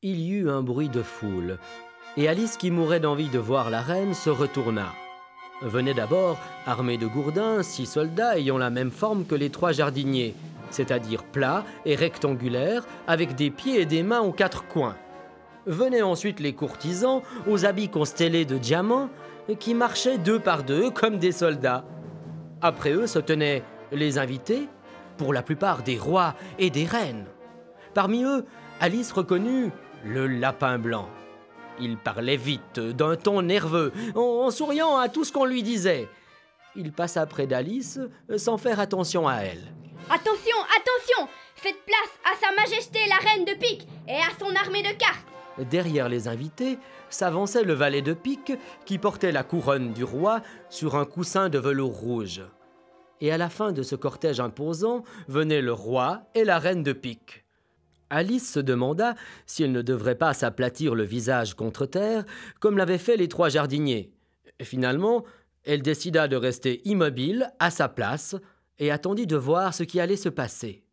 Il y eut un bruit de foule, et Alice, qui mourait d'envie de voir la reine, se retourna. Venaient d'abord, armés de gourdins, 6 soldats ayant la même forme que les 3 jardiniers, c'est-à-dire plats et rectangulaires, avec des pieds et des mains aux 4 coins. Venaient ensuite les courtisans, aux habits constellés de diamants, qui marchaient 2 par 2 comme des soldats. Après eux se tenaient les invités, pour la plupart des rois et des reines. Parmi eux, Alice reconnut le lapin blanc. Il parlait vite, d'un ton nerveux, en souriant à tout ce qu'on lui disait. Il passa près d'Alice, sans faire attention à elle. « Attention, attention! Faites place à Sa Majesté la Reine de Pique et à son armée de cartes !» Derrière les invités s'avançait le valet de pique qui portait la couronne du roi sur un coussin de velours rouge. Et à la fin de ce cortège imposant venaient le roi et la reine de pique. Alice se demanda si elle ne devrait pas s'aplatir le visage contre terre, comme l'avaient fait les 3 jardiniers. Finalement, elle décida de rester immobile à sa place et attendit de voir ce qui allait se passer.